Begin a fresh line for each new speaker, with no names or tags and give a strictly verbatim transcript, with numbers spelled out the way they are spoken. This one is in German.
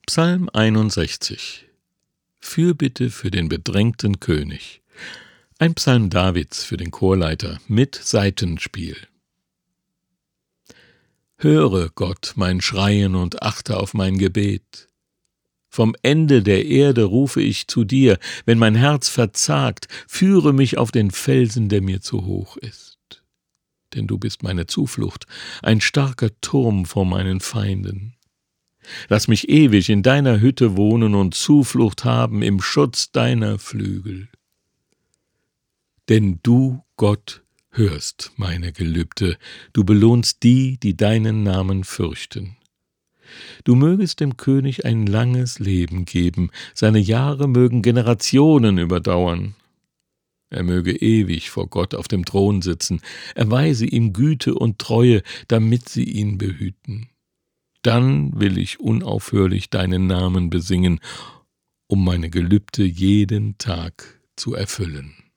Psalm einundsechzig. Fürbitte für den bedrängten König. Ein Psalm Davids für den Chorleiter mit Saitenspiel. Höre, Gott, mein Schreien und achte auf mein Gebet. Vom Ende der Erde rufe ich zu dir, wenn mein Herz verzagt, führe mich auf den Felsen, der mir zu hoch ist. Denn du bist meine Zuflucht, ein starker Turm vor meinen Feinden. Lass mich ewig in deiner Hütte wohnen und Zuflucht haben im Schutz deiner Flügel. Denn du, Gott, hörst meine Gelübde, du belohnst die, die deinen Namen fürchten. Du mögest dem König ein langes Leben geben, seine Jahre mögen Generationen überdauern. Er möge ewig vor Gott auf dem Thron sitzen, erweise ihm Güte und Treue, damit sie ihn behüten. Dann will ich unaufhörlich deinen Namen besingen, um meine Gelübde jeden Tag zu erfüllen.